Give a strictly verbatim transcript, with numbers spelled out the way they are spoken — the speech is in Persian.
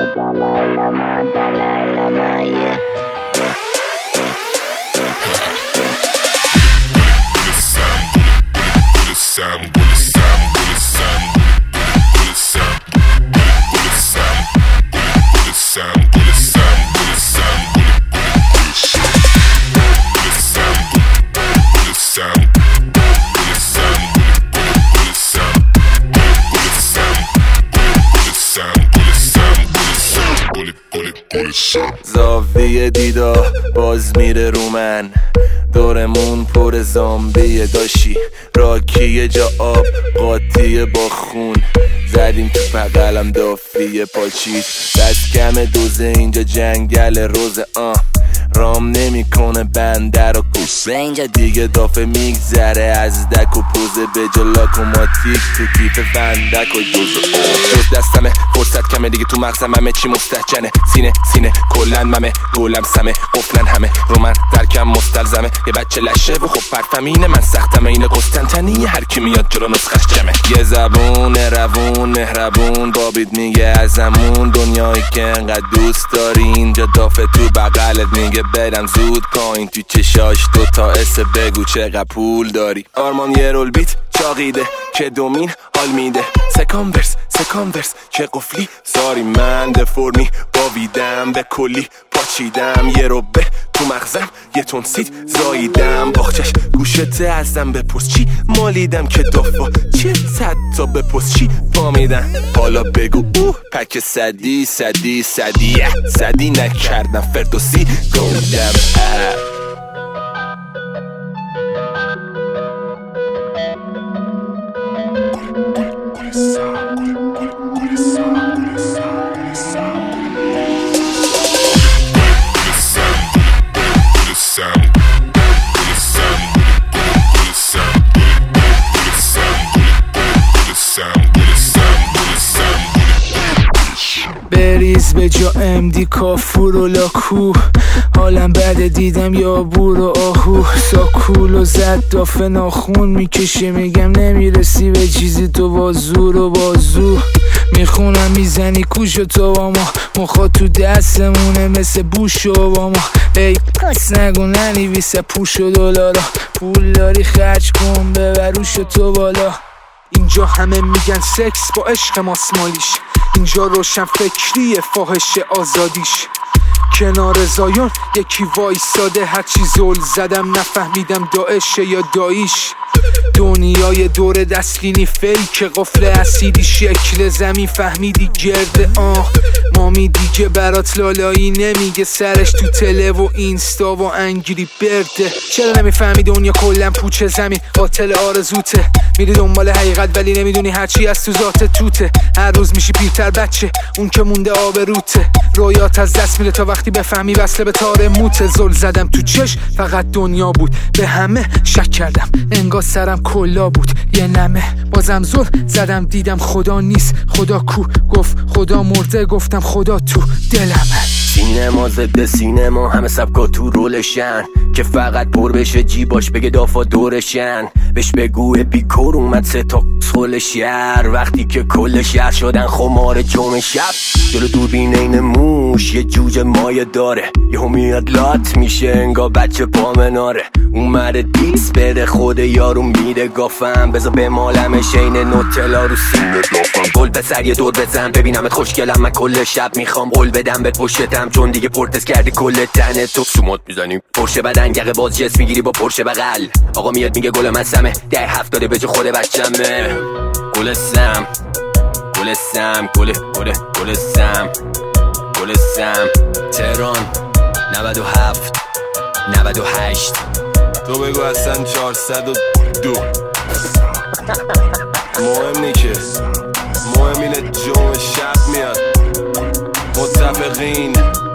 Dalai Lama, Dalai Lama, yeah. زاویه دیدا باز میره رو من، دورمون پر زامبیه، داشی راکیه جا آب قاطیه با خون، زدیم تو بغلم دافیه پاچید، دست کم دوزه اینجا جنگل روزه، آه رام نمیکنه بندر و کسه اینجا دیگه دافه میگذره از دک و پوزه به جلاک و ماتیک تو کیف فندک و جوزه جز دستمه فرصت کمه دیگه تو مغزم همه چی مستحجنه، سینه سینه کلن ممه گولم سمه قفلن همه رو من درکم مستلزمه، یه بچه لشه و خب پرفمینه من سختمه اینه قسطنطنیه هر کی میاد جلو نسخش جمه، یه زبون روون مهربون بابید میگه ازمون دنیایی که انقدر دوست داری اینجا دافه تو بغلت میگه برم زود پایین تو چشاش دو تا اس بگو چقدر پول داری، آرمان یه رول بیت چاقیده که دومین حال میده، سکان ورس سکان ورس که قفلی ساری من دفرمی باویدم به کلی پاچیدم، یه رو به تو مغزم یه تون سید زاییدم، باخچش گوشته ازم بپرس چی مالیدم که دافا چه صد تا بپرس چی فامیدم، حالا بگو اوه پک صدی صدی صدی صدی نکردم فردوسی گوندم بریز به جا امدی کافور و لاکو، حالم بده دیدم یا بور و آهو، ساکول و زد دافه ناخون میکشه میگم نمیرسی به چیزی تو با زور و بازو، میخونم میزنی کوش و تو با ما مخواد تو دستمونه مثل بوش و با ما، ای پس نگو ننویسه پوش و دلارا، پول داری خرج کن ببروش و تو بالا، اینجا همه میگن سکس با عشق ماسمالیش، اینجا روشن فکریه فاحش آزادیش، کنار زایون یکی وایساده هرچی زل زدم نفهمیدم داعشه یا داییش، دنیای دور دستینی فیک قفل اسیدی شکل زمین فهمیدی گرده، آه مامی دیگه برات لالایی نمیگه سرش تو تله و اینستا و انگری برده، چرا نمیفهمی دنیا کلن پوچه زمین قاتل آرزوته، میری دنبال حقیقت ولی نمیدونی هرچی از تو ذات توته، هر روز میشی پیرتر بچه اون که مونده آب روته، رویات از دست میره تا وقتی بفهمی وصله به تار موته، زل زدم تو چش فقط دنیا بود به همه شک کردم انگار سرم کلا بود یه نمه، بازم زل زدم دیدم خدا نیست خدا کو، گفت خدا مرده گفتم خدا تو دلمه، سینما ضد سینما همه سبکا تو رولشن که فقط پر بشه جیباش بگه دافا دورشن، بهش بگو بیکور اومد سه تا سخول شهر وقتی که کل شهر شدن خمار جمعه شب، جلو دوربین این موش یه جوجه مایه داره یهو میاد لات میشه انگار بچه پامناره، اومده دیس بده خود یارو میده گافم بذار به مالمش این نوتلا رو سینه دافم، گل پسر یه دور بزن ببینمت خوشگلم من کل شب میخوام قول بدم بهت پشتم چون دیگه پرتس کردی کل تنه تو، سومات میزنیم پرشه بدن یقه باز جس میگیری با پرشه بغل، آقا میاد میگه گل من سمه ده هفتاده به جو خود بچمه، گل سم گل سم گل گل گل سم گل سم تهران نود و هفت نود و هشت تو بگو اصلا چهارصد و دو مهم نی که مهم اینه جمعه شب میاد متفقین